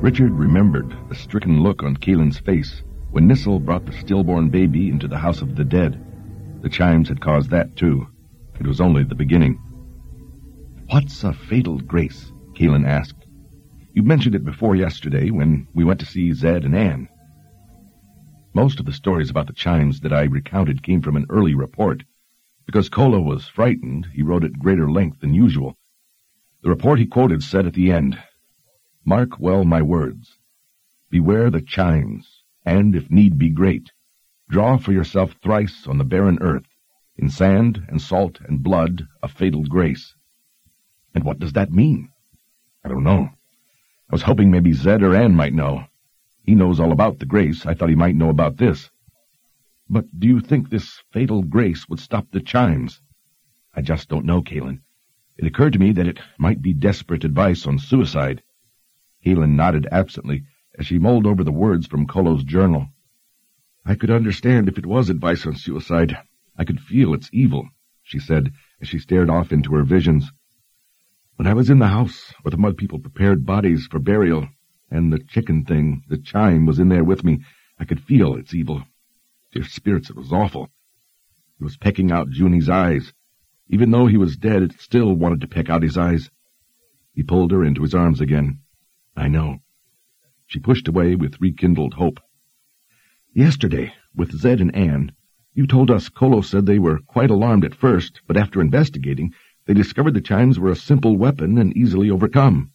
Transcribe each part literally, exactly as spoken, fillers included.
Richard remembered the stricken look on Keelan's face when Nissel brought the stillborn baby into the house of the dead. The chimes had caused that, too. It was only the beginning. "What's a fatal grace?" Keelan asked. "You mentioned it before yesterday when we went to see Zed and Anne." Most of the stories about the chimes that I recounted came from an early report. Because Kolo was frightened, he wrote at greater length than usual. The report he quoted said at the end, "Mark well my words. Beware the chimes, and, if need be great, draw for yourself thrice on the barren earth, in sand and salt and blood, a fatal grace." And what does that mean? I don't know. I was hoping maybe Zed or Anne might know. He knows all about the grace. I thought he might know about this. But do you think this fatal grace would stop the chimes? I just don't know, Keelan. It occurred to me that it might be desperate advice on suicide. Keelan nodded absently as she mulled over the words from Kolo's journal. "I could understand if it was advice on suicide. I could feel its evil," she said as she stared off into her visions. "When I was in the house where the mud people prepared bodies for burial, and the chicken thing, the chime, was in there with me, I could feel its evil. Dear spirits, it was awful. It was pecking out Junie's eyes. Even though he was dead, it still wanted to peck out his eyes." He pulled her into his arms again. "I know." She pushed away with rekindled hope. "Yesterday, with Zed and Anne, you told us Kolo said they were quite alarmed at first, but after investigating, they discovered the chimes were a simple weapon and easily overcome."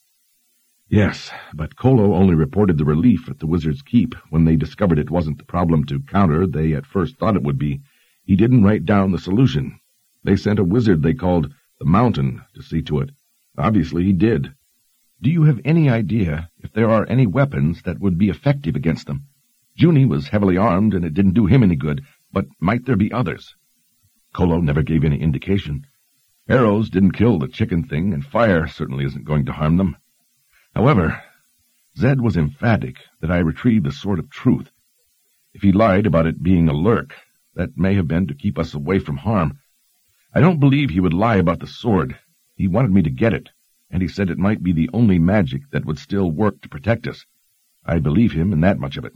"Yes, but Kolo only reported the relief at the Wizard's Keep when they discovered it wasn't the problem to counter they at first thought it would be. He didn't write down the solution. They sent a wizard they called the Mountain to see to it. Obviously he did. Do you have any idea if there are any weapons that would be effective against them? Junie was heavily armed and it didn't do him any good, but might there be others?" Kolo never gave any indication. Arrows didn't kill the chicken thing, and fire certainly isn't going to harm them. However, Zed was emphatic that I retrieve the Sword of Truth. If he lied about it being a lurk, that may have been to keep us away from harm. I don't believe he would lie about the sword. He wanted me to get it, and he said it might be the only magic that would still work to protect us. I believe him in that much of it.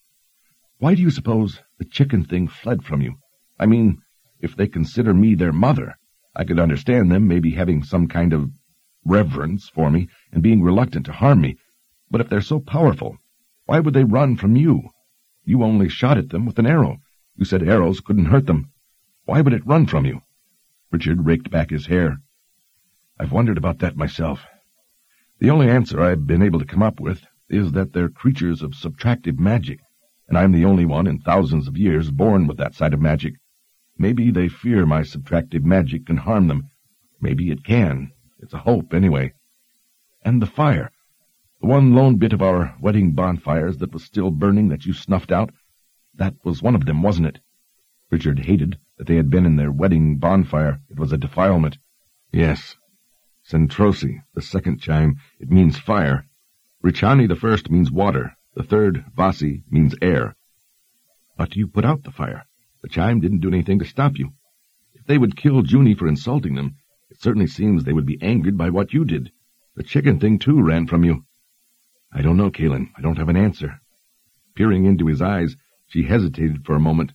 Why do you suppose the chicken thing fled from you? I mean, if they consider me their mother, I could understand them maybe having some kind of reverence for me and being reluctant to harm me. But if they're so powerful, why would they run from you? You only shot at them with an arrow. You said arrows couldn't hurt them. Why would it run from you?" Richard raked back his hair. "I've wondered about that myself. The only answer I've been able to come up with is that they're creatures of subtractive magic, and I'm the only one in thousands of years born with that side of magic. Maybe they fear my subtractive magic can harm them. Maybe it can. It's a hope, anyway. And the fire. The one lone bit of our wedding bonfires that was still burning that you snuffed out. That was one of them, wasn't it?" Richard hated that they had been in their wedding bonfire. It was a defilement. "Yes. Centrosi, the second chime, it means fire. Richani, the first, means water. The third, Vasi, means air." "But you put out the fire. The chime didn't do anything to stop you. If they would kill Junie for insulting them, it certainly seems they would be angered by what you did. The chicken thing, too, ran from you." "I don't know, Keelan. I don't have an answer." Peering into his eyes, she hesitated for a moment.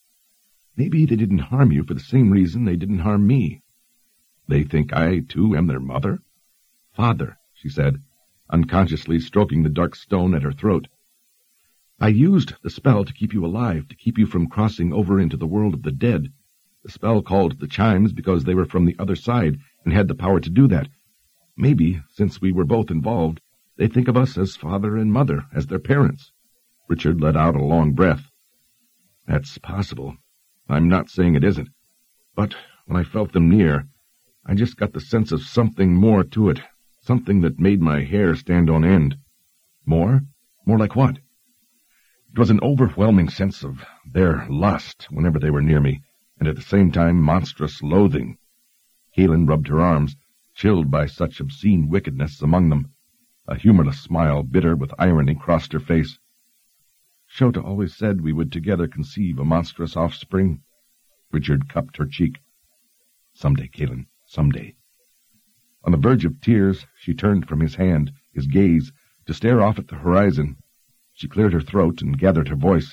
"Maybe they didn't harm you for the same reason they didn't harm me." "They think I, too, am their mother?" "Father," she said, unconsciously stroking the dark stone at her throat. "I used the spell to keep you alive, to keep you from crossing over into the world of the dead. The spell called the chimes because they were from the other side and had the power to do that. Maybe, since we were both involved, they think of us as father and mother, as their parents." Richard let out a long breath. "That's possible. I'm not saying it isn't. But when I felt them near, I just got the sense of something more to it, something that made my hair stand on end." "More? More like what?" "It was an overwhelming sense of their lust whenever they were near me, and at the same time monstrous loathing." Keelan rubbed her arms, chilled by such obscene wickedness among them. A humorless smile, bitter with irony, crossed her face. "Shota always said we would together conceive a monstrous offspring." Richard cupped her cheek. "Someday, Keelan, someday." On the verge of tears, she turned from his hand, his gaze, to stare off at the horizon. She cleared her throat and gathered her voice.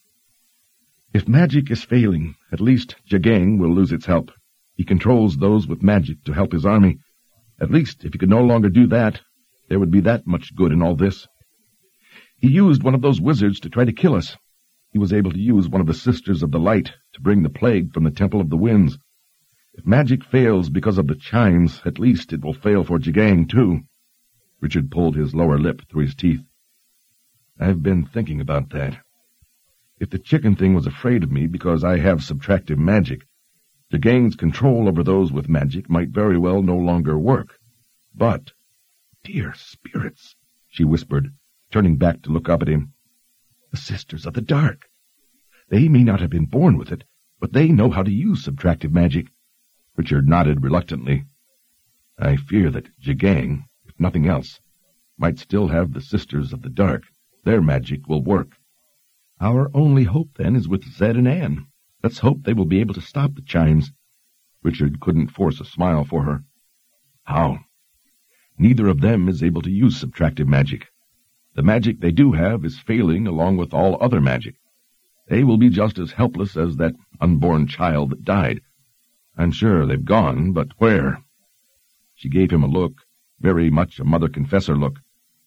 If magic is failing, at least Jagang will lose its help. He controls those with magic to help his army. At least, if he could no longer do that, there would be that much good in all this. He used one of those wizards to try to kill us. He was able to use one of the Sisters of the Light to bring the plague from the Temple of the Winds. If magic fails because of the chimes, at least it will fail for Jagang, too. Richard pulled his lower lip through his teeth. I've been thinking about that. If the chicken thing was afraid of me because I have subtractive magic, Jagang's control over those with magic might very well no longer work. But, dear spirits, she whispered, turning back to look up at him. The Sisters of the Dark. They may not have been born with it, but they know how to use subtractive magic. Richard nodded reluctantly. I fear that Jagang, if nothing else, might still have the Sisters of the Dark. Their magic will work. Our only hope, then, is with Zed and Anne. Let's hope they will be able to stop the chimes. Richard couldn't force a smile for her. How? Neither of them is able to use subtractive magic. The magic they do have is failing along with all other magic. They will be just as helpless as that unborn child that died. I'm sure they've gone, but where? She gave him a look, very much a mother-confessor look.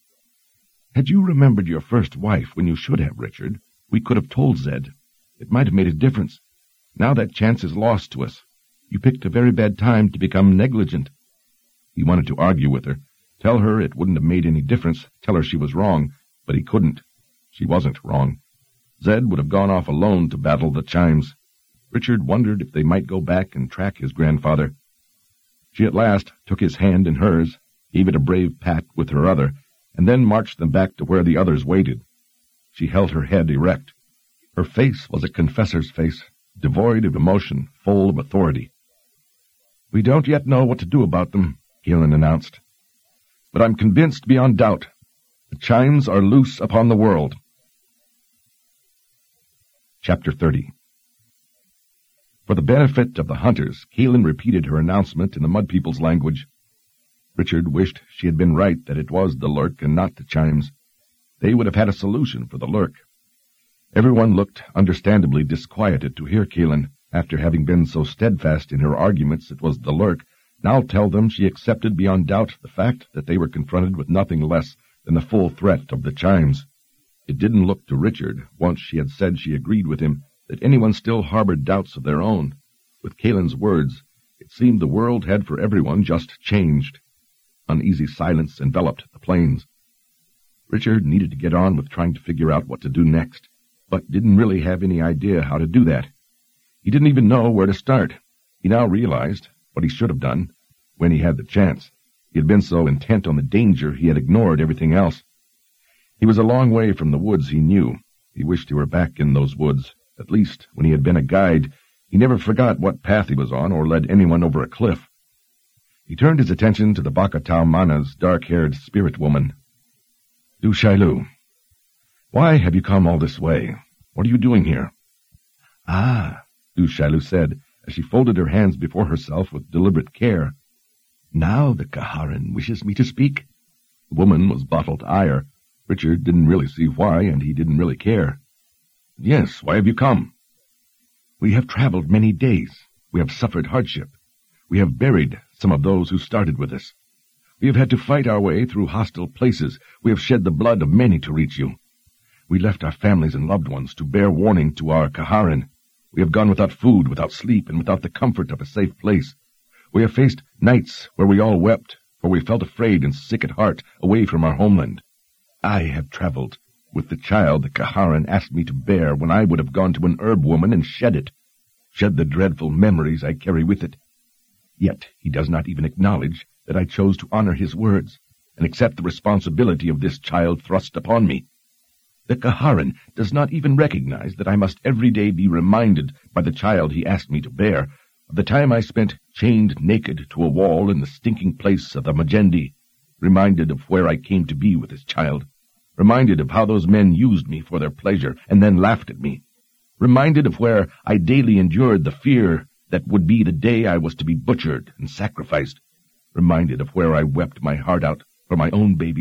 Had you remembered your first wife when you should have, Richard, we could have told Zed. It might have made a difference. Now that chance is lost to us. You picked a very bad time to become negligent. He wanted to argue with her, tell her it wouldn't have made any difference, tell her she was wrong, but he couldn't. She wasn't wrong. Zed would have gone off alone to battle the chimes. Richard wondered if they might go back and track his grandfather. She at last took his hand in hers, gave it a brave pat with her other, and then marched them back to where the others waited. She held her head erect. Her face was a confessor's face, devoid of emotion, full of authority. We don't yet know what to do about them, Keelan announced. But I'm convinced beyond doubt. The chimes are loose upon the world. Chapter thirty. For the benefit of the hunters, Keelan repeated her announcement in the Mud People's language. Richard wished she had been right that it was the lurk and not the chimes. They would have had a solution for the lurk. Everyone looked understandably disquieted to hear Keelan, after having been so steadfast in her arguments it was the lurk, now tell them she accepted beyond doubt the fact that they were confronted with nothing less than the full threat of the chimes. It didn't look to Richard, once she had said she agreed with him, that anyone still harbored doubts of their own. With Keelan's words, it seemed the world had for everyone just changed. Uneasy silence enveloped the plains. Richard needed to get on with trying to figure out what to do next, but didn't really have any idea how to do that. He didn't even know where to start. He now realized what he should have done when he had the chance. He had been so intent on the danger he had ignored everything else. He was a long way from the woods he knew. He wished he were back in those woods. At least, when he had been a guide, he never forgot what path he was on or led anyone over a cliff. He turned his attention to the Bakatau Mana's dark-haired spirit woman. Du Shailu, why have you come all this way? What are you doing here? Ah, Du Shailu said, as she folded her hands before herself with deliberate care. Now the Kaharan wishes me to speak. The woman was bottled ire. Richard didn't really see why, and he didn't really care. Yes, why have you come? We have traveled many days. We have suffered hardship. We have buried some of those who started with us. We have had to fight our way through hostile places. We have shed the blood of many to reach you. We left our families and loved ones to bear warning to our Kaharan. We have gone without food, without sleep, and without the comfort of a safe place. We have faced nights where we all wept, for we felt afraid and sick at heart away from our homeland. I have traveled with the child the Kaharan asked me to bear when I would have gone to an herb woman and shed it, shed the dreadful memories I carry with it. Yet he does not even acknowledge that I chose to honor his words and accept the responsibility of this child thrust upon me. The Kaharan does not even recognize that I must every day be reminded by the child he asked me to bear of the time I spent chained naked to a wall in the stinking place of the Majendi, reminded of where I came to be with this child, reminded of how those men used me for their pleasure and then laughed at me, reminded of where I daily endured the fear that would be the day I was to be butchered and sacrificed, reminded of where I wept my heart out for my own babies,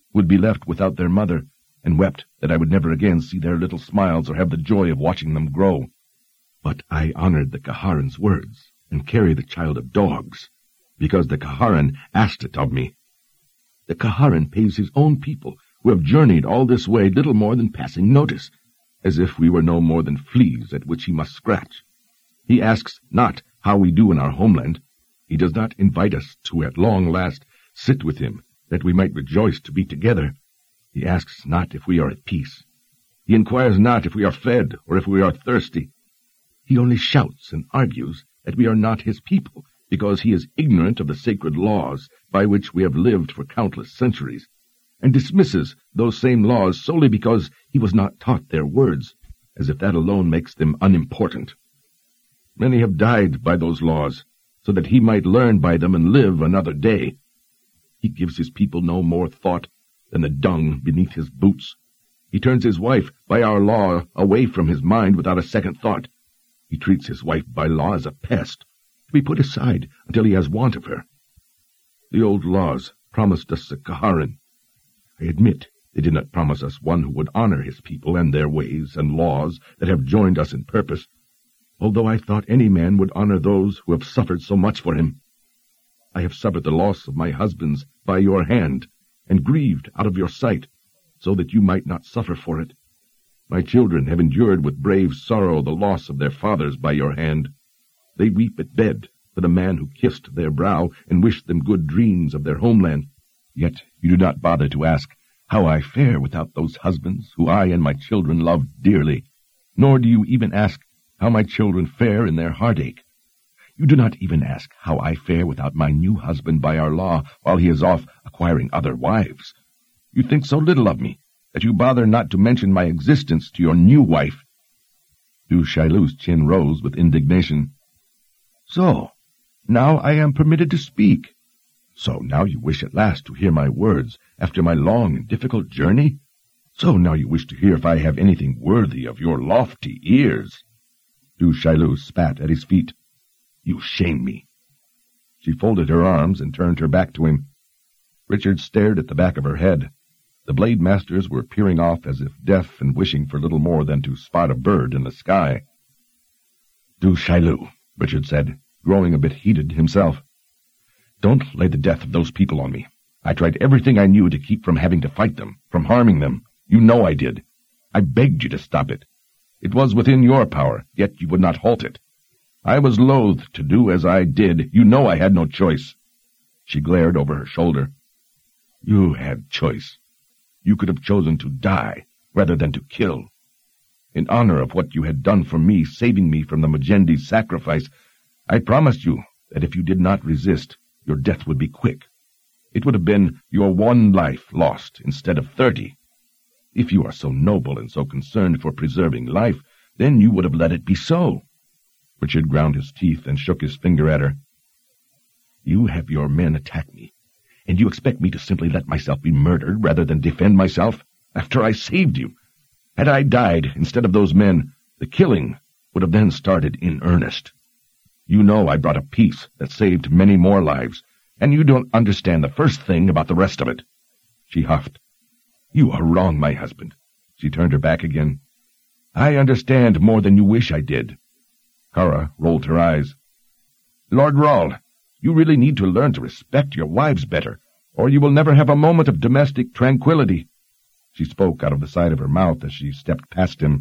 who would be left without their mother, and wept that I would never again see their little smiles or have the joy of watching them grow. But I honored the Kaharan's words, and carry the child of dogs, because the Kaharan asked it of me. The Kaharan pays his own people, who have journeyed all this way, little more than passing notice, as if we were no more than fleas at which he must scratch. He asks not how we do in our homeland. He does not invite us to at long last sit with him, that we might rejoice to be together. He asks not if we are at peace. He inquires not if we are fed or if we are thirsty. He only shouts and argues that we are not his people, because he is ignorant of the sacred laws by which we have lived for countless centuries, and dismisses those same laws solely because he was not taught their words, as if that alone makes them unimportant. Many have died by those laws, so that he might learn by them and live another day. He gives his people no more thought than the dung beneath his boots. He turns his wife by our law away from his mind without a second thought. He treats his wife by law as a pest, to be put aside until he has want of her. The old laws promised us a Kaharan. I admit they did not promise us one who would honor his people and their ways and laws that have joined us in purpose, although I thought any man would honor those who have suffered so much for him. I have suffered the loss of my husbands by your hand, and grieved out of your sight, so that you might not suffer for it. My children have endured with brave sorrow the loss of their fathers by your hand. They weep at bed for the man who kissed their brow and wished them good dreams of their homeland. Yet you do not bother to ask how I fare without those husbands who I and my children loved dearly, nor do you even ask how my children fare in their heartache. You do not even ask how I fare without my new husband by our law while he is off acquiring other wives. You think so little of me that you bother not to mention my existence to your new wife. Du Chaillu's chin rose with indignation. So, now I am permitted to speak. So now you wish at last to hear my words after my long and difficult journey? So now you wish to hear if I have anything worthy of your lofty ears? Du Chaillu spat at his feet. You shame me. She folded her arms and turned her back to him. Richard stared at the back of her head. The blade masters were peering off as if deaf and wishing for little more than to spot a bird in the sky. Du Chaillu, Richard said, growing a bit heated himself. Don't lay the death of those people on me. I tried everything I knew to keep from having to fight them, from harming them. You know I did. I begged you to stop it. It was within your power, yet you would not halt it. I was loath to do as I did. You know I had no choice. She glared over her shoulder. You had choice. You could have chosen to die rather than to kill. In honor of what you had done for me, saving me from the Majendi's sacrifice, I promised you that if you did not resist, your death would be quick. It would have been your one life lost instead of thirty. If you are so noble and so concerned for preserving life, then you would have let it be so. Richard ground his teeth and shook his finger at her. You have your men attack me, and you expect me to simply let myself be murdered rather than defend myself after I saved you. Had I died instead of those men, the killing would have then started in earnest. You know I brought a peace that saved many more lives, and you don't understand the first thing about the rest of it. She huffed. You are wrong, my husband. She turned her back again. I understand more than you wish I did. Kara rolled her eyes. Lord Rawle, you really need to learn to respect your wives better, or you will never have a moment of domestic tranquility. She spoke out of the side of her mouth as she stepped past him.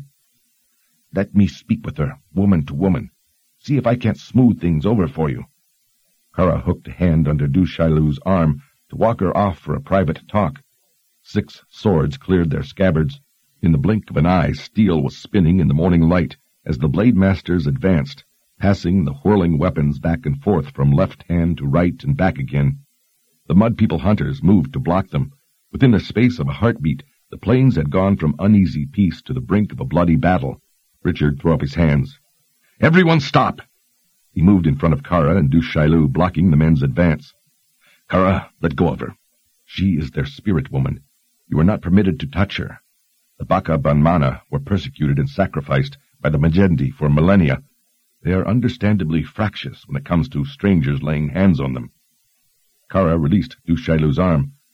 Let me speak with her, woman to woman. See if I can't smooth things over for you. Kara hooked a hand under Du Chaillu's arm to walk her off for a private talk. Six swords cleared their scabbards. In the blink of an eye, steel was spinning in the morning light as the blade masters advanced, passing the whirling weapons back and forth from left hand to right and back again. The Mud People hunters moved to block them. Within the space of a heartbeat, the plains had gone from uneasy peace to the brink of a bloody battle. Richard threw up his hands. Everyone stop! He moved in front of Kara and Du Chaillu, blocking the men's advance. Kara, let go of her. She is their spirit woman. You are not permitted to touch her. The Baka Banmana were persecuted and sacrificed by the Majendi for millennia. They are understandably fractious when it comes to strangers laying hands on them. Kara released Du Chaillu's arm.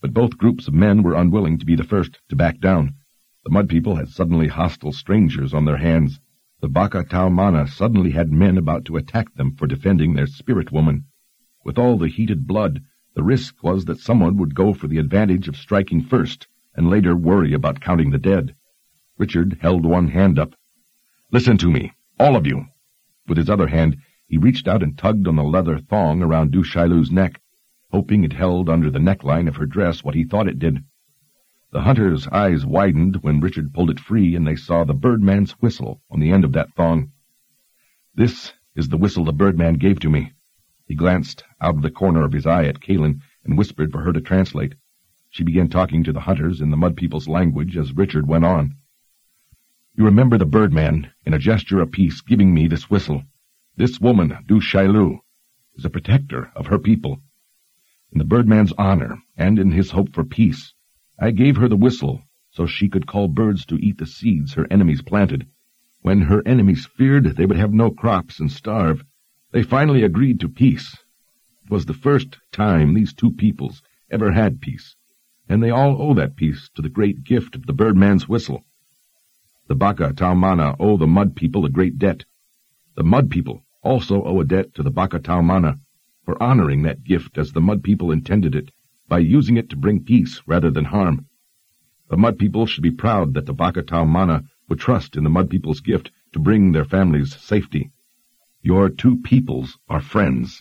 but both groups of men were unwilling to be the first to back down. The Mud People had suddenly hostile strangers on their hands. The Baka Tau Mana suddenly had men about to attack them for defending their spirit woman. With all the heated blood, the risk was that someone would go for the advantage of striking first, and later worry about counting the dead. Richard held one hand up. "Listen to me, all of you." With his other hand, he reached out and tugged on the leather thong around Du Shailu's neck, hoping it held under the neckline of her dress what he thought it did. The hunter's eyes widened when Richard pulled it free, and they saw the birdman's whistle on the end of that thong. "This is the whistle the birdman gave to me." He glanced out of the corner of his eye at Kalin and whispered for her to translate. She began talking to the hunters in the Mud People's language as Richard went on. "You remember the birdman, in a gesture of peace, giving me this whistle. This woman, Du Shailu, is a protector of her people. In the birdman's honor, and in his hope for peace, I gave her the whistle so she could call birds to eat the seeds her enemies planted. When her enemies feared they would have no crops and starve, they finally agreed to peace. It was the first time these two peoples ever had peace, and they all owe that peace to the great gift of the birdman's whistle. The Baka Tau Mana owe the Mud People a great debt. The Mud People also owe a debt to the Baka Tau Mana for honoring that gift as the Mud People intended it, by using it to bring peace rather than harm. The Mud People should be proud that the Baka Tau Mana would trust in the Mud People's gift to bring their families safety. Your two peoples are friends."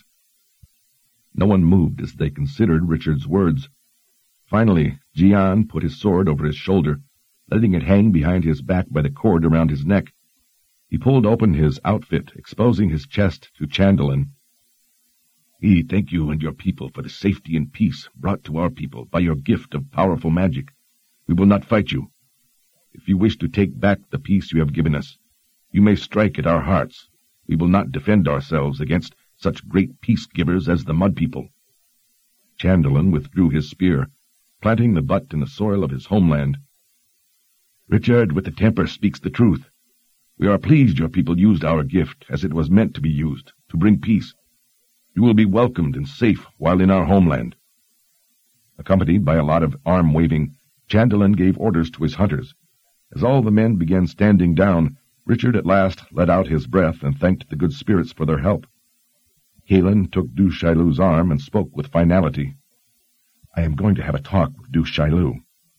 No one moved as they considered Richard's words. Finally, Jian put his sword over his shoulder, letting it hang behind his back by the cord around his neck. He pulled open his outfit, exposing his chest to Chandolin. "We thank you and your people for the safety and peace brought to our people by your gift of powerful magic. We will not fight you. If you wish to take back the peace you have given us, you may strike at our hearts. We will not defend ourselves against such great peace-givers as the Mud People." Chandolin withdrew his spear, planting the butt in the soil of his homeland. "Richard with the temper speaks the truth. We are pleased your people used our gift as it was meant to be used, to bring peace. You will be welcomed and safe while in our homeland." Accompanied by a lot of arm-waving, Chandolin gave orders to his hunters. As all the men began standing down, Richard at last let out his breath and thanked the good spirits for their help. Kalin took Du Shailu's arm and spoke with finality. "I am going to have a talk with Du Shailu."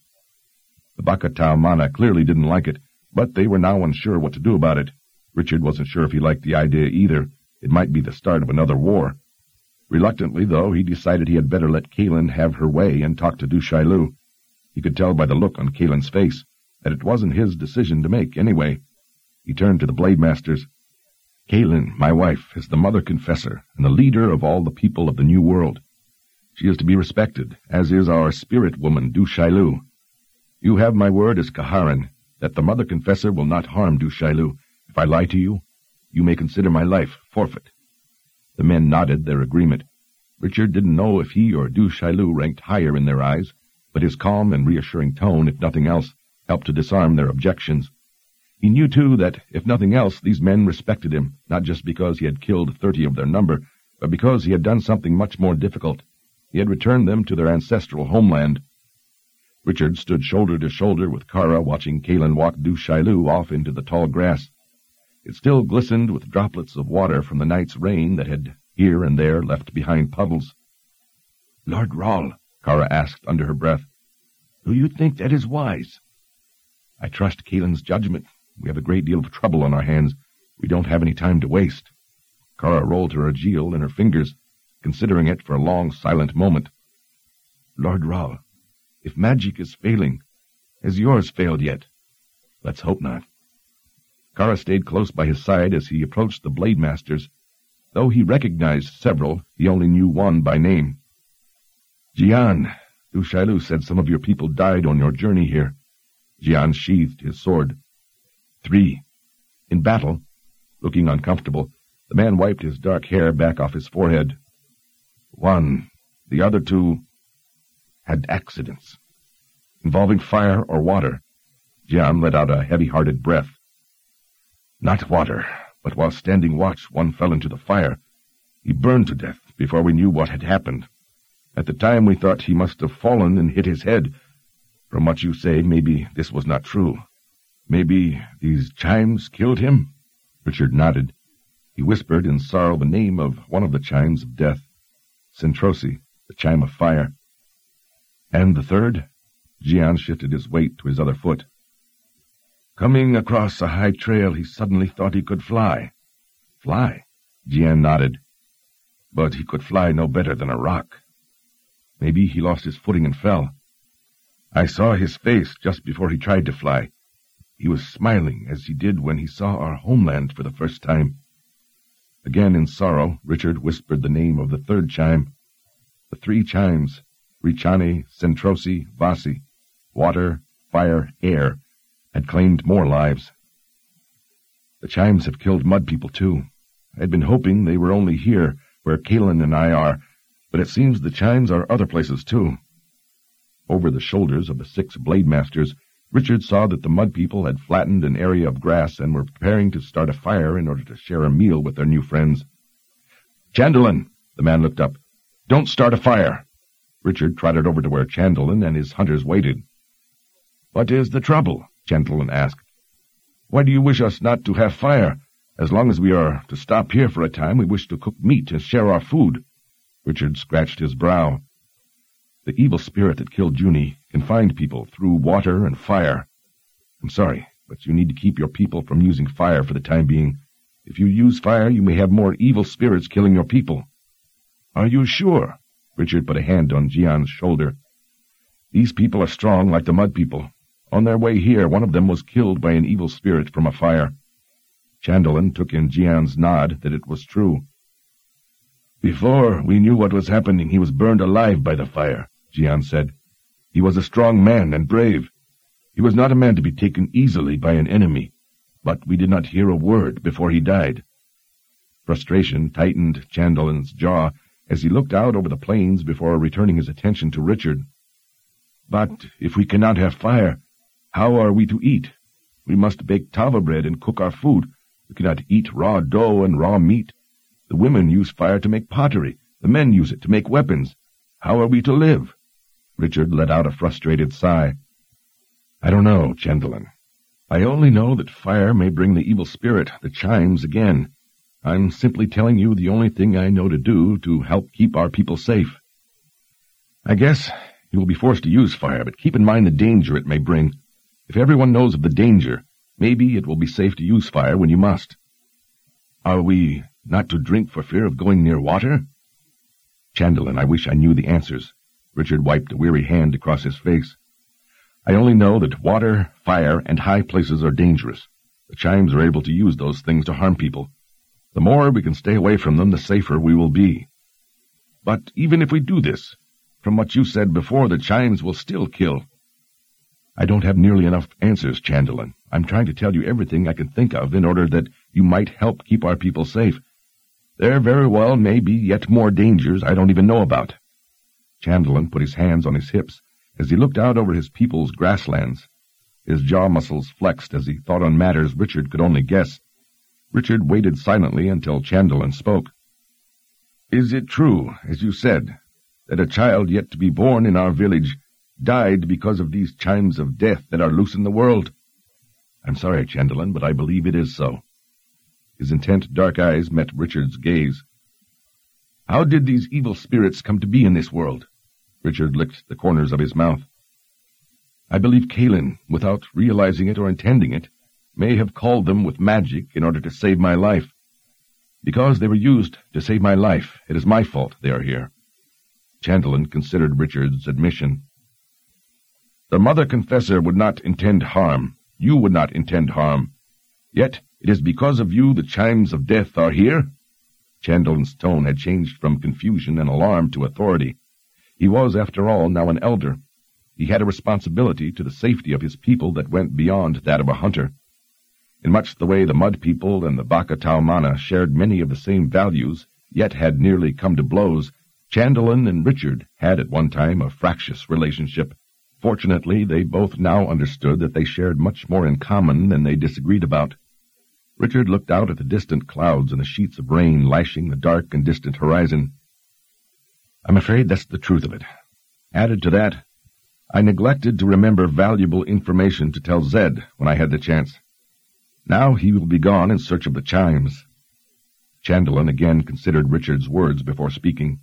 The Baka Tau Mana clearly didn't like it, but they were now unsure what to do about it. Richard wasn't sure if he liked the idea either. It might be the start of another war. Reluctantly, though, he decided he had better let Kalin have her way and talk to Du Shailu. He could tell by the look on Kalin's face that it wasn't his decision to make anyway. He turned to the Blade Masters. "Kalin, my wife, is the Mother Confessor and the leader of all the people of the New World. She is to be respected, as is our spirit woman, Du Shailu. You have my word as Kaharan that the Mother Confessor will not harm Du Shailu. If I lie to you, you may consider my life forfeit." The men nodded their agreement. Richard didn't know if he or Du Shailu ranked higher in their eyes, but his calm and reassuring tone, if nothing else, helped to disarm their objections. He knew, too, that, if nothing else, these men respected him, not just because he had killed thirty of their number, but because he had done something much more difficult. He had returned them to their ancestral homeland. Richard stood shoulder to shoulder with Kara, watching Kalin walk Du Shailu off into the tall grass. It still glistened with droplets of water from the night's rain that had here and there left behind puddles. "Lord Rahl," Kara asked under her breath, "do you think that is wise?" "I trust Kalin's judgment. We have a great deal of trouble on our hands. We don't have any time to waste." Kara rolled her agile in her fingers, considering it for a long, silent moment. "Lord Rahl, if magic is failing, has yours failed yet?" "Let's hope not." Kara stayed close by his side as he approached the Blade Masters. Though he recognized several, he only knew one by name. "Jian, Du Shailu said some of your people died on your journey here." Jian sheathed his sword. "Three. In battle." Looking uncomfortable, the man wiped his dark hair back off his forehead. "One. The other two had accidents. Involving fire or water." Jian let out a heavy-hearted breath. "Not water, but while standing watch, one fell into the fire. He burned to death before we knew what had happened. At the time we thought he must have fallen and hit his head. From what you say, maybe this was not true. Maybe these chimes killed him?" Richard nodded. He whispered in sorrow the name of one of the chimes of death. Centrosi, the chime of fire. "And the third?" Gian shifted his weight to his other foot. "Coming across a high trail, he suddenly thought he could fly." "Fly?" Gian nodded. "But he could fly no better than a rock. Maybe he lost his footing and fell. I saw his face just before he tried to fly. He was smiling as he did when he saw our homeland for the first time." Again in sorrow, Richard whispered the name of the third chime. The three chimes, Ricciani, Centrosi, Vasi, water, fire, air, had claimed more lives. "The chimes have killed mud people, too. I had been hoping they were only here, where Kalin and I are, but it seems the chimes are other places, too." Over the shoulders of the six blade masters, Richard saw that the mud people had flattened an area of grass and were preparing to start a fire in order to share a meal with their new friends. "Chandolin!" The man looked up. "Don't start a fire!" Richard trotted over to where Chandolin and his hunters waited. "What is the trouble?" Chandolin asked. "Why do you wish us not to have fire? As long as we are to stop here for a time, we wish to cook meat and share our food." Richard scratched his brow. "The evil spirit that killed Juni can find people through water and fire. I'm sorry, but you need to keep your people from using fire for the time being. If you use fire, you may have more evil spirits killing your people." "Are you sure?" Richard put a hand on Jian's shoulder. "These people are strong like the mud people. On their way here, one of them was killed by an evil spirit from a fire." Chandolin took in Jian's nod that it was true. "Before we knew what was happening, he was burned alive by the fire," Jian said. "He was a strong man and brave. He was not a man to be taken easily by an enemy, but we did not hear a word before he died." Frustration tightened Chandolin's jaw as he looked out over the plains before returning his attention to Richard. "But if we cannot have fire, how are we to eat? We must bake tava bread and cook our food. We cannot eat raw dough and raw meat. The women use fire to make pottery. The men use it to make weapons. How are we to live?" Richard let out a frustrated sigh. "I don't know, Chandolin. I only know that fire may bring the evil spirit, the chimes, again. I'm simply telling you the only thing I know to do to help keep our people safe. I guess you will be forced to use fire, but keep in mind the danger it may bring. If everyone knows of the danger, maybe it will be safe to use fire when you must." "Are we not to drink for fear of going near water?" "Chandolin, I wish I knew the answers." Richard wiped a weary hand across his face. "I only know that water, fire, and high places are dangerous. The chimes are able to use those things to harm people. The more we can stay away from them, the safer we will be." "But even if we do this, from what you said before, the chimes will still kill." "I don't have nearly enough answers, Chandolin. I'm trying to tell you everything I can think of in order that you might help keep our people safe. There very well may be yet more dangers I don't even know about." Chandolin put his hands on his hips as he looked out over his people's grasslands. His jaw muscles flexed as he thought on matters Richard could only guess. Richard waited silently until Chandolin spoke. "Is it true, as you said, that a child yet to be born in our village died because of these chimes of death that are loose in the world?" "I'm sorry, Chandolin, but I believe it is so." His intent dark eyes met Richard's gaze. "How did these evil spirits come to be in this world?" Richard licked the corners of his mouth. "I believe Kalin, without realizing it or intending it, may have called them with magic in order to save my life. Because they were used to save my life, it is my fault they are here." Chandolin considered Richard's admission. "The Mother Confessor would not intend harm. You would not intend harm. Yet it is because of you the chimes of death are here?" Chandolin's tone had changed from confusion and alarm to authority. He was, after all, now an elder. He had a responsibility to the safety of his people that went beyond that of a hunter. In much the way the Mud People and the Baka Taumana shared many of the same values, yet had nearly come to blows, Chandolin and Richard had at one time a fractious relationship. Fortunately, they both now understood that they shared much more in common than they disagreed about. Richard looked out at the distant clouds and the sheets of rain lashing the dark and distant horizon. I'm afraid that's the truth of it. Added to that, I neglected to remember valuable information to tell Zed when I had the chance. Now he will be gone in search of the chimes. Chandlin again considered Richard's words before speaking.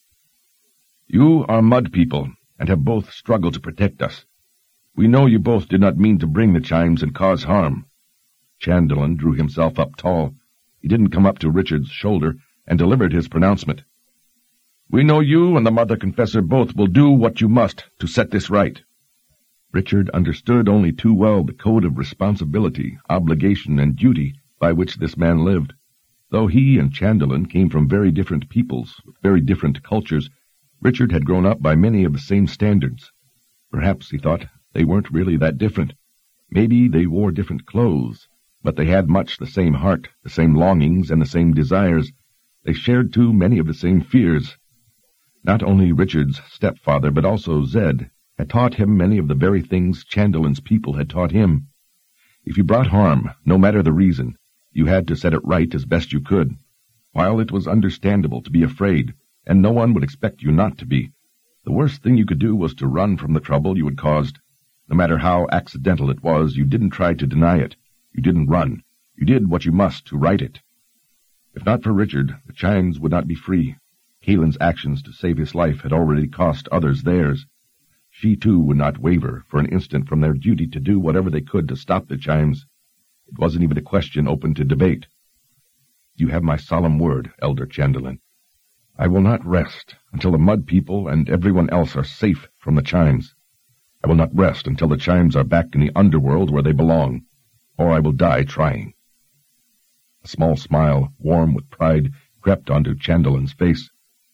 You are mud people, and have both struggled to protect us. We know you both did not mean to bring the chimes and cause harm. Chandlin drew himself up tall. He didn't come up to Richard's shoulder and delivered his pronouncement. We know you and the Mother Confessor both will do what you must to set this right. Richard understood only too well the code of responsibility, obligation, and duty by which this man lived. Though he and Chandlin came from very different peoples, with very different cultures, Richard had grown up by many of the same standards. Perhaps, he thought, they weren't really that different. Maybe they wore different clothes, but they had much the same heart, the same longings, and the same desires. They shared, too, many of the same fears. Not only Richard's stepfather, but also Zed, had taught him many of the very things Chandlin's people had taught him. If you brought harm, no matter the reason, you had to set it right as best you could. While it was understandable to be afraid, and no one would expect you not to be, the worst thing you could do was to run from the trouble you had caused. No matter how accidental it was, you didn't try to deny it. You didn't run. You did what you must to right it. If not for Richard, the chimes would not be free. Kaelin's actions to save his life had already cost others theirs. She, too, would not waver for an instant from their duty to do whatever they could to stop the chimes. It wasn't even a question open to debate. You have my solemn word, Elder Chandlin. I will not rest until the mud people and everyone else are safe from the chimes. I will not rest until the chimes are back in the underworld where they belong, or I will die trying. A small smile, warm with pride, crept onto Chandlin's face.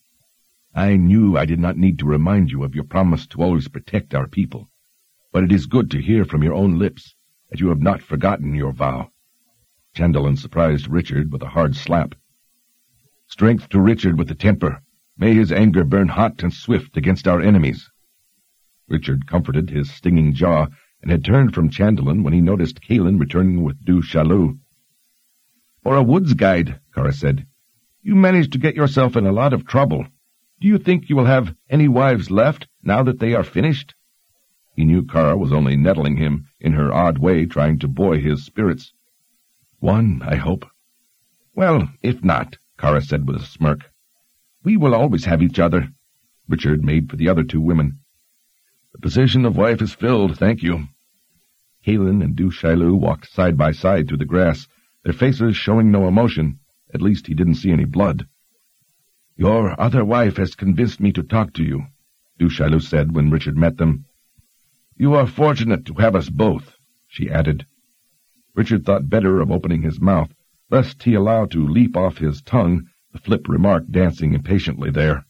I knew I did not need to remind you of your promise to always protect our people, but it is good to hear from your own lips that you have not forgotten your vow. Chandlin surprised Richard with a hard slap. Strength to Richard with the temper. May his anger burn hot and swift against our enemies. Richard comforted his stinging jaw and had turned from Chandlin when he noticed Kaelin returning with Du Chaillu. For a woods guide, Kara said, you managed to get yourself in a lot of trouble. Do you think you will have any wives left now that they are finished? He knew Kara was only nettling him in her odd way, trying to buoy his spirits. One, I hope. Well, if not, Kara said with a smirk. We will always have each other. Richard made for the other two women. The position of wife is filled, thank you. Kaelin and Du Chaillu walked side by side through the grass, their faces showing no emotion. At least he didn't see any blood. Your other wife has convinced me to talk to you, Du Chaillu said when Richard met them. You are fortunate to have us both, she added. Richard thought better of opening his mouth, lest he allow to leap off his tongue the flip remark dancing impatiently there.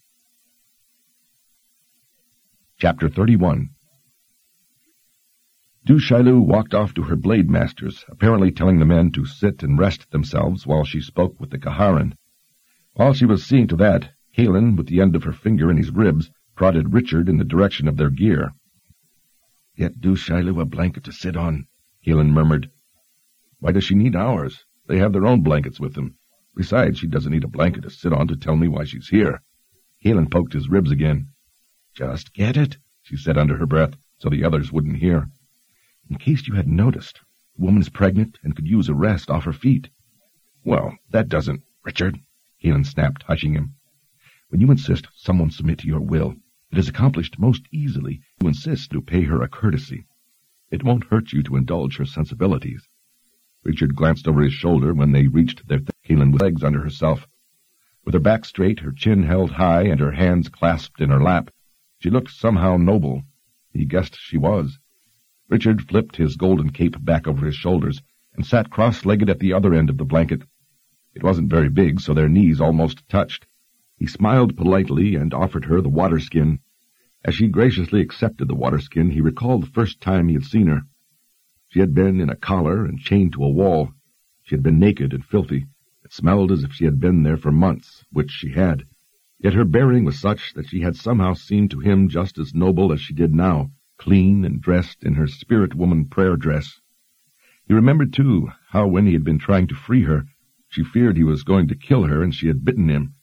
Chapter thirty-one. Du Chaillu walked off to her blade masters, apparently telling the men to sit and rest themselves while she spoke with the Kaharan. While she was seeing to that, Kaelin, with the end of her finger in his ribs, prodded Richard in the direction of their gear. Get Du Chaillu a blanket to sit on, Kaelin murmured. Why does she need ours? They have their own blankets with them. Besides, she doesn't need a blanket to sit on to tell me why she's here. Kaelin poked his ribs again. Just get it, she said under her breath, so the others wouldn't hear. In case you hadn't noticed, the woman's pregnant and could use a rest off her feet. Well, that doesn't... Richard, Kaelin snapped, hushing him. When you insist someone submit to your will, it is accomplished most easily. You insist to pay her a courtesy. It won't hurt you to indulge her sensibilities. Richard glanced over his shoulder when they reached their th- Kaelin with legs under herself. With her back straight, her chin held high, and her hands clasped in her lap, she looked somehow noble. He guessed she was. Richard flipped his golden cape back over his shoulders and sat cross-legged at the other end of the blanket. It wasn't very big, so their knees almost touched. He smiled politely and offered her the waterskin. As she graciously accepted the waterskin, he recalled the first time he had seen her. She had been in a collar and chained to a wall. She had been naked and filthy. It smelled as if she had been there for months, which she had. Yet her bearing was such that she had somehow seemed to him just as noble as she did now, clean and dressed in her spirit-woman prayer dress. He remembered, too, how when he had been trying to free her, she feared he was going to kill her and she had bitten him.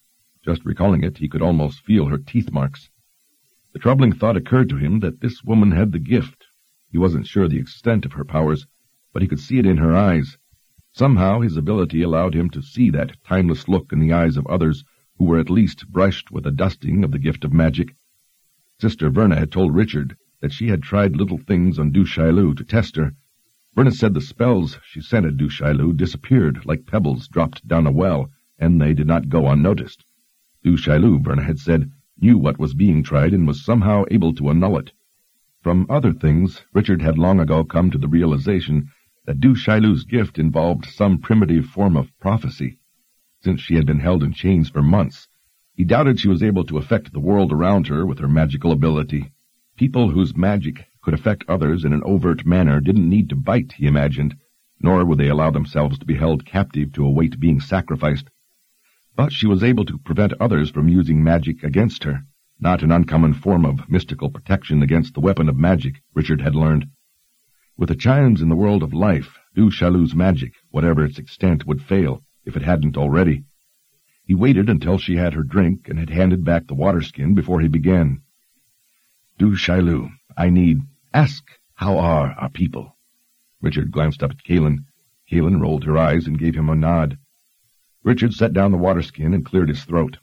Just recalling it, he could almost feel her teeth marks. The troubling thought occurred to him that this woman had the gift. He wasn't sure the extent of her powers, but he could see it in her eyes. Somehow his ability allowed him to see that timeless look in the eyes of others who were at least brushed with a dusting of the gift of magic. Sister Verna had told Richard that she had tried little things on Du Chaillu to test her. Verna said the spells she sent at Du Chaillu disappeared like pebbles dropped down a well, and they did not go unnoticed. Du Chaillu, Verna had said, knew what was being tried and was somehow able to annul it. From other things, Richard had long ago come to the realization that Du Chaillu's gift involved some primitive form of prophecy. Since she had been held in chains for months, he doubted she was able to affect the world around her with her magical ability. People whose magic could affect others in an overt manner didn't need to bite, he imagined, nor would they allow themselves to be held captive to await being sacrificed. But she was able to prevent others from using magic against her, not an uncommon form of mystical protection against the weapon of magic, Richard had learned. With the chimes in the world of life, Du Chaillu's magic, whatever its extent, would fail, if it hadn't already. He waited until she had her drink and had handed back the water skin before he began. Du Chaillu, I need... Ask, how are our people? Richard glanced up at Kaelin. Kaelin rolled her eyes and gave him a nod. Richard set down the water skin and cleared his throat.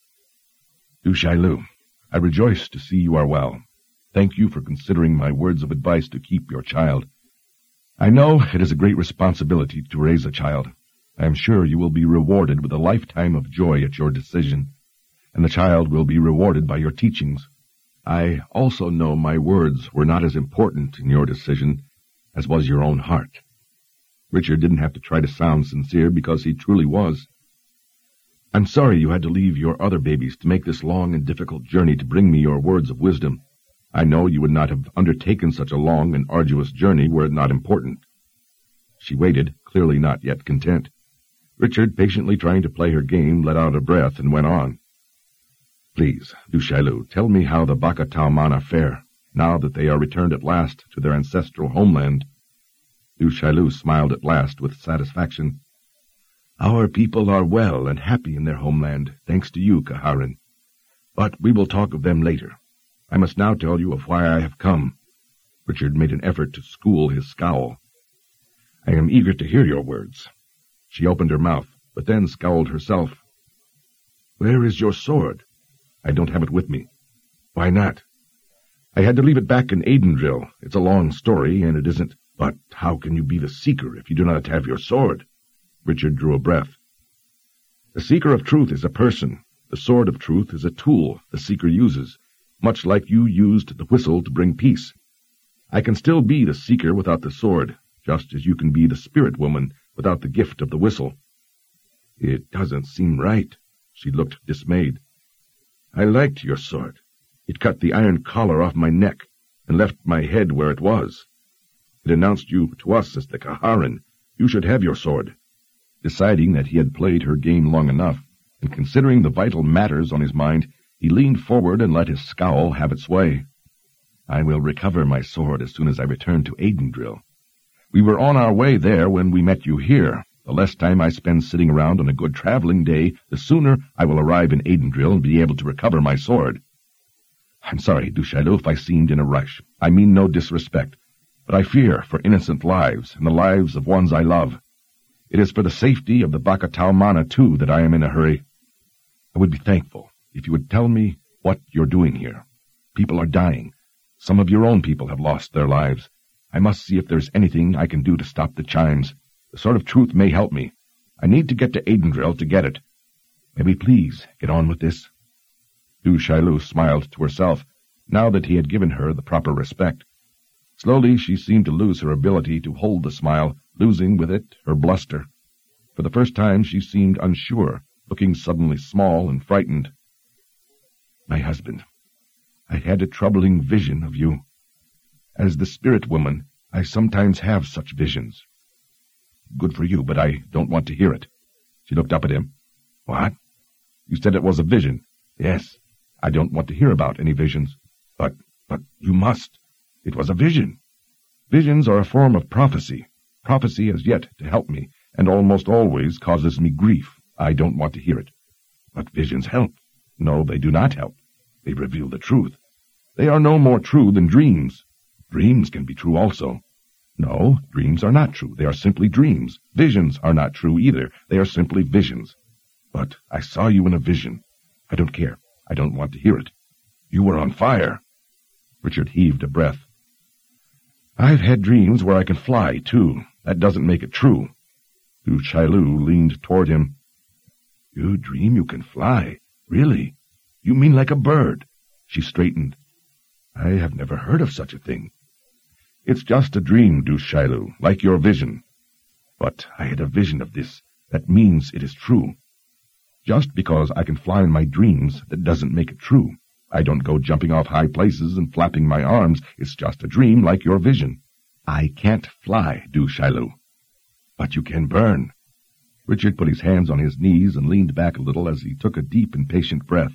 Du Chaillu, I rejoice to see you are well. Thank you for considering my words of advice to keep your child. I know it is a great responsibility to raise a child. I am sure you will be rewarded with a lifetime of joy at your decision, and the child will be rewarded by your teachings. I also know my words were not as important in your decision as was your own heart. Richard didn't have to try to sound sincere because he truly was. I'm sorry you had to leave your other babies to make this long and difficult journey to bring me your words of wisdom. I know you would not have undertaken such a long and arduous journey were it not important. She waited, clearly not yet content. Richard, patiently trying to play her game, let out a breath and went on. Please, Du Chaillu, tell me how the Baka Tau Mana fare, now that they are returned at last to their ancestral homeland. Du Chaillu smiled at last with satisfaction. Our people are well and happy in their homeland, thanks to you, Kaharin. But we will talk of them later. I must now tell you of why I have come. Richard made an effort to school his scowl. I am eager to hear your words. She opened her mouth, but then scowled herself. Where is your sword? I don't have it with me. Why not? I had to leave it back in Aidendrill. It's a long story, and it isn't... But how can you be the Seeker if you do not have your sword? Richard drew a breath. The Seeker of Truth is a person. The Sword of Truth is a tool the Seeker uses, much like you used the whistle to bring peace. I can still be the Seeker without the sword, just as you can be the Spirit Woman without the gift of the whistle. It doesn't seem right. She looked dismayed. I liked your sword. It cut the iron collar off my neck and left my head where it was. It announced you to us as the Kaharin. You should have your sword. Deciding that he had played her game long enough, and considering the vital matters on his mind, he leaned forward and let his scowl have its way. I will recover my sword as soon as I return to Aidendrill. We were on our way there when we met you here. The less time I spend sitting around on a good traveling day, the sooner I will arrive in Aidendrill and be able to recover my sword. I'm sorry, Du Chaillu, if I seemed in a rush. I mean no disrespect, but I fear for innocent lives and the lives of ones I love. It is for the safety of the Baka Tau Mana, too, that I am in a hurry. I would be thankful if you would tell me what you're doing here. People are dying. Some of your own people have lost their lives. I must see if there's anything I can do to stop the chimes. The Sword of Truth may help me. I need to get to Aidendrill to get it. May we please get on with this? Du Chaillu smiled to herself, now that he had given her the proper respect. Slowly she seemed to lose her ability to hold the smile, losing with it her bluster. For the first time she seemed unsure, looking suddenly small and frightened. My husband, I had a troubling vision of you. As the Spirit Woman, I sometimes have such visions. Good for you, but I don't want to hear it. She looked up at him. What? You said it was a vision. Yes, I don't want to hear about any visions. But, but you must. It was a vision. Visions are a form of prophecy. Prophecy has yet to help me, and almost always causes me grief. I don't want to hear it. But visions help. No, they do not help. They reveal the truth. They are no more true than dreams. Dreams can be true also. No, dreams are not true. They are simply dreams. Visions are not true either. They are simply visions. But I saw you in a vision. I don't care. I don't want to hear it. You were on fire. Richard heaved a breath. I've had dreams where I can fly, too. That doesn't make it true. Du Chaillu leaned toward him. You dream you can fly? Really? You mean like a bird? She straightened. I have never heard of such a thing. It's just a dream, Du Chaillu, like your vision. But I had a vision of this. That means it is true. Just because I can fly in my dreams, that doesn't make it true. I don't go jumping off high places and flapping my arms. It's just a dream like your vision. I can't fly, Du Chaillu. But you can burn. Richard put his hands on his knees and leaned back a little as he took a deep, impatient breath.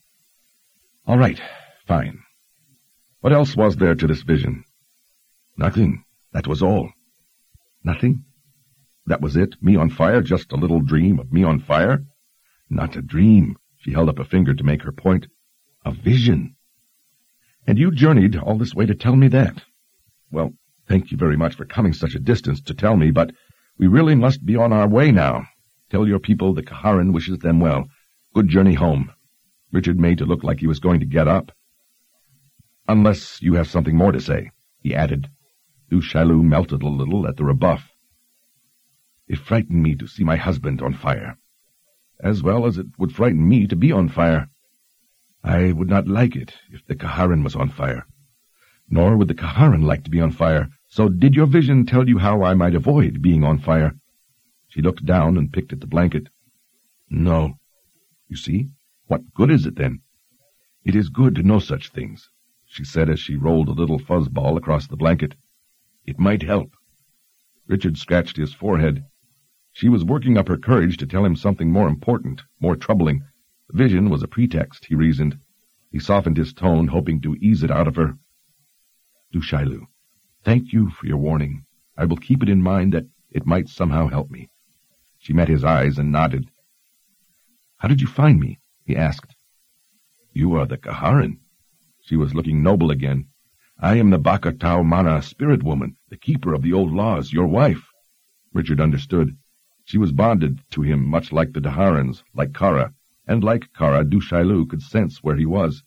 All right, fine. What else was there to this vision? Nothing. That was all. Nothing? That was it? Me on fire? Just a little dream of me on fire? Not a dream. She held up a finger to make her point. A vision. And you journeyed all this way to tell me that. Well, thank you very much for coming such a distance to tell me, but we really must be on our way now. Tell your people the Kaharin wishes them well. Good journey home. Richard made to look like he was going to get up. Unless you have something more to say, he added. Du Chaillu melted a little at the rebuff. It frightened me to see my husband on fire, as well as it would frighten me to be on fire. I would not like it if the Kaharin was on fire, nor would the Kaharin like to be on fire. So did your vision tell you how I might avoid being on fire? She looked down and picked at the blanket. No. You see? What good is it then? It is good to know such things, she said as she rolled a little fuzzball across the blanket. It might help. Richard scratched his forehead. She was working up her courage to tell him something more important, more troubling. The vision was a pretext, he reasoned. He softened his tone, hoping to ease it out of her. Du Chaillu, thank you for your warning. I will keep it in mind that it might somehow help me. She met his eyes and nodded. How did you find me? He asked. You are the Kaharin. She was looking noble again. I am the Baka Tau Mana spirit woman, the keeper of the old laws, your wife. Richard understood. She was bonded to him much like the Daharans, like Kara, and like Kara, Du Chaillu could sense where he was.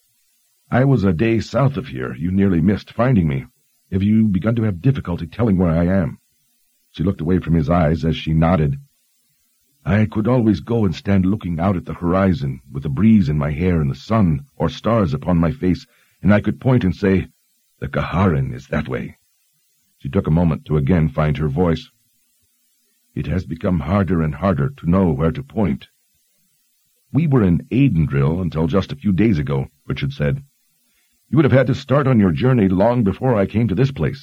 I was a day south of here. You nearly missed finding me. Have you begun to have difficulty telling where I am? She looked away from his eyes as she nodded. I could always go and stand looking out at the horizon, with a breeze in my hair and the sun, or stars upon my face, and I could point and say, the Kaharin is that way. She took a moment to again find her voice. It has become harder and harder to know where to point. We were in Aidendrill until just a few days ago, Richard said. You would have had to start on your journey long before I came to this place.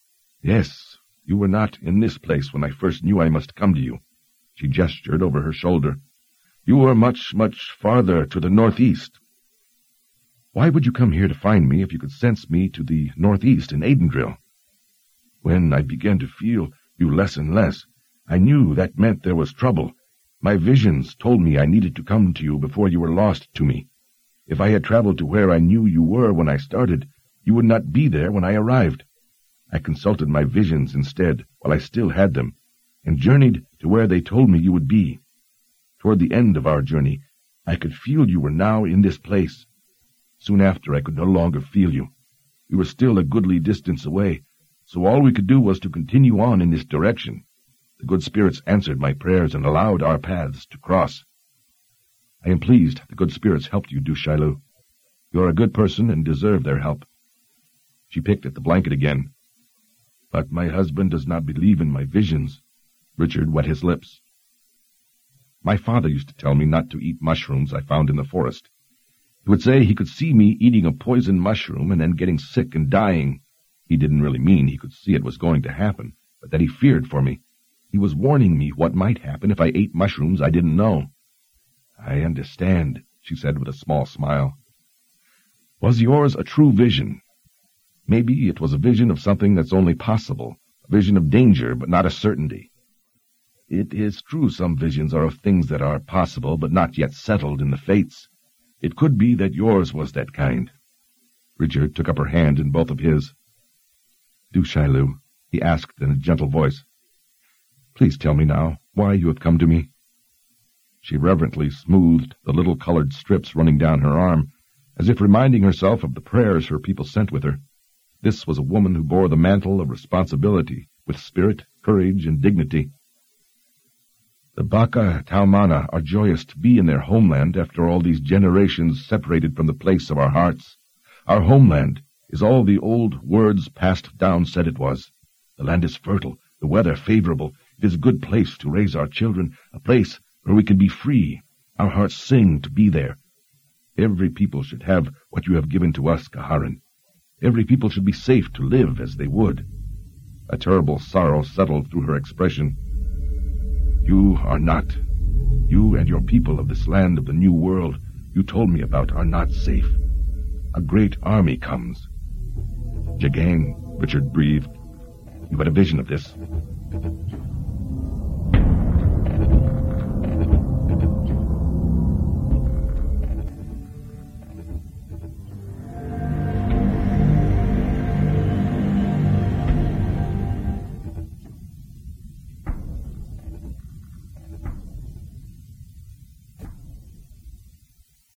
Yes, you were not in this place when I first knew I must come to you. She gestured over her shoulder. You were much, much farther to the northeast. Why would you come here to find me if you could sense me to the northeast in Aidendrill? When I began to feel you less and less, I knew that meant there was trouble. My visions told me I needed to come to you before you were lost to me. If I had traveled to where I knew you were when I started, you would not be there when I arrived. I consulted my visions instead, while I still had them, and journeyed to where they told me you would be. Toward the end of our journey, I could feel you were now in this place. Soon after, I could no longer feel you. You were still a goodly distance away, so all we could do was to continue on in this direction. The good spirits answered my prayers and allowed our paths to cross. I am pleased the good spirits helped you, Du Chaillu. You are a good person and deserve their help. She picked at the blanket again. But my husband does not believe in my visions. Richard wet his lips. My father used to tell me not to eat mushrooms I found in the forest. He would say he could see me eating a poison mushroom and then getting sick and dying. He didn't really mean he could see it was going to happen, but that he feared for me. He was warning me what might happen if I ate mushrooms I didn't know. I understand, she said with a small smile. Was yours a true vision? Maybe it was a vision of something that's only possible, a vision of danger but not a certainty. It is true some visions are of things that are possible but not yet settled in the fates. It could be that yours was that kind. Richard took up her hand in both of his. Du Shailu, he asked in a gentle voice, please tell me now why you have come to me. She reverently smoothed the little colored strips running down her arm, as if reminding herself of the prayers her people sent with her. This was a woman who bore the mantle of responsibility with spirit, courage, and dignity. The Baka Taumana are joyous to be in their homeland after all these generations separated from the place of our hearts. Our homeland is all the old words passed down said it was. The land is fertile, the weather favorable. It is a good place to raise our children, a place where we can be free. Our hearts sing to be there. Every people should have what you have given to us, Kaharin. Every people should be safe to live as they would. A terrible sorrow settled through her expression. You are not. You and your people of this land of the new world you told me about are not safe. A great army comes. Jagang, Richard breathed. You had a vision of this.